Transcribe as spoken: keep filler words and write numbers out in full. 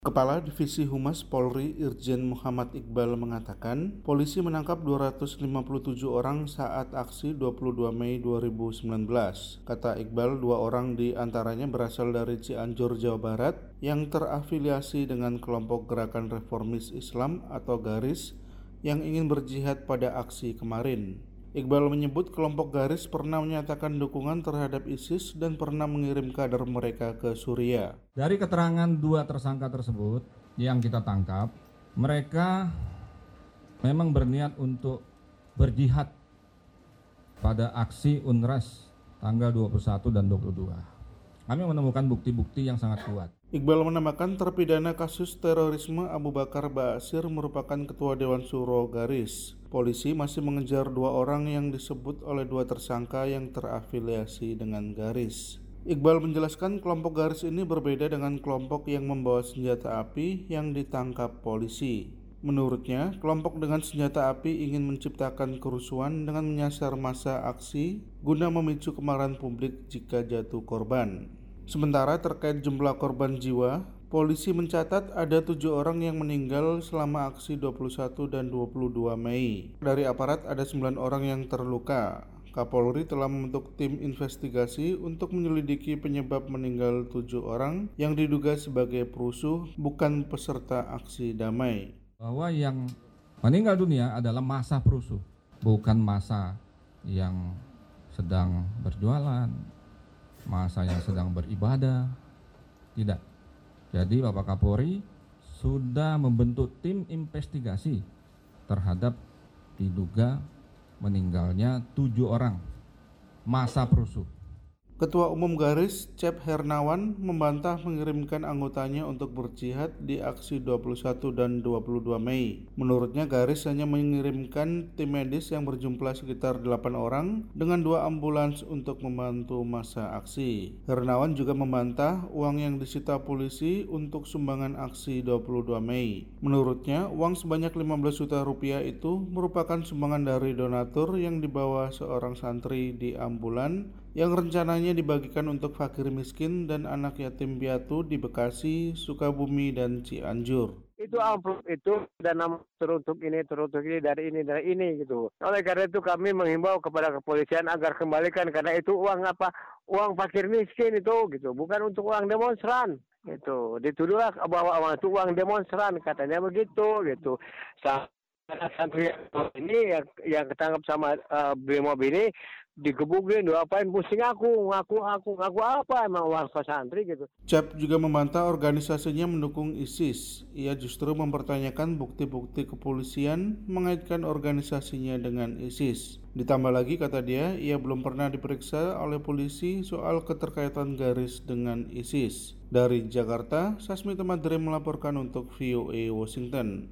Kepala Divisi Humas Polri Irjen Muhammad Iqbal mengatakan, polisi menangkap dua ratus lima puluh tujuh orang saat aksi dua puluh dua Mei dua ribu sembilan belas. Kata Iqbal, dua orang di antaranya berasal dari Cianjur, Jawa Barat yang terafiliasi dengan kelompok Gerakan Reformis Islam atau GARIS yang ingin berjihad pada aksi kemarin. Iqbal menyebut kelompok GARIS pernah menyatakan dukungan terhadap ISIS dan pernah mengirim kader mereka ke Suriah. Dari keterangan dua tersangka tersebut yang kita tangkap, mereka memang berniat untuk berjihad pada aksi Unras tanggal dua puluh satu dan dua puluh dua. Kami menemukan bukti-bukti yang sangat kuat. Iqbal menambahkan terpidana kasus terorisme Abu Bakar Ba'asyir merupakan ketua Dewan Syuro GARIS. Polisi masih mengejar dua orang yang disebut oleh dua tersangka yang terafiliasi dengan GARIS. Iqbal menjelaskan kelompok GARIS ini berbeda dengan kelompok yang membawa senjata api yang ditangkap polisi. Menurutnya, kelompok dengan senjata api ingin menciptakan kerusuhan dengan menyasar massa aksi guna memicu kemarahan publik jika jatuh korban. Sementara terkait jumlah korban jiwa, polisi mencatat ada tujuh orang yang meninggal selama aksi dua puluh satu dan dua puluh dua Mei. Dari aparat ada sembilan orang yang terluka. Kapolri telah membentuk tim investigasi untuk menyelidiki penyebab meninggal tujuh orang yang diduga sebagai perusuh, bukan peserta aksi damai. Bahwa yang meninggal dunia adalah massa perusuh, bukan massa yang sedang berjualan, masa yang sedang beribadah, tidak. Jadi Bapak Kapolri sudah membentuk tim investigasi terhadap diduga meninggalnya tujuh orang massa perusuh. Ketua Umum GARIS, Cep Hernawan, membantah mengirimkan anggotanya untuk berjihad di aksi dua puluh satu dan dua puluh dua Mei. Menurutnya GARIS hanya mengirimkan tim medis yang berjumlah sekitar delapan orang dengan dua ambulans untuk membantu masa aksi. Hernawan juga membantah uang yang disita polisi untuk sumbangan aksi dua puluh dua Mei. Menurutnya, uang sebanyak lima belas juta rupiah itu merupakan sumbangan dari donatur yang dibawa seorang santri di ambulan yang rencananya dibagikan untuk fakir miskin dan anak yatim piatu di Bekasi, Sukabumi, dan Cianjur. Itu amplop itu dan nama teruntuk ini, teruntuk ini, dari ini, dari ini gitu. Oleh karena itu kami menghimbau kepada kepolisian agar kembalikan, karena itu uang apa? Uang fakir miskin itu gitu, bukan untuk uang demonstran. Itu dituduhlah bahwa uang itu uang demonstran, katanya begitu gitu. Santri ini yang, yang ketangkap sama uh, Brimob ini digebukin, doapain, pusing aku, ngaku aku, ngaku apa emang uang pesantren gitu. Cep juga membantah organisasinya mendukung ISIS. Ia justru mempertanyakan bukti-bukti kepolisian mengaitkan organisasinya dengan ISIS. Ditambah lagi, kata dia, ia belum pernah diperiksa oleh polisi soal keterkaitan GARIS dengan ISIS. Dari Jakarta, Sasmi Tamadre melaporkan untuk V O A Washington.